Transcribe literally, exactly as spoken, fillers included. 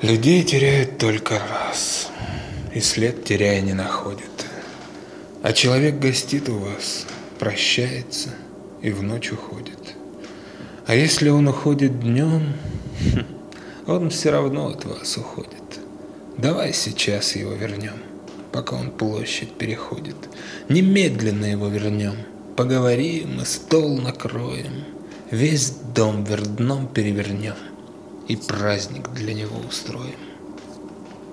Людей теряют только раз, и след теряя не находит. А человек гостит у вас, прощается и в ночь уходит. А если он уходит днем, он все равно от вас уходит. Давай сейчас его вернем, пока он площадь переходит. Немедленно его вернем, поговорим и стол накроем, весь дом вверх дном перевернем и праздник для него устроим.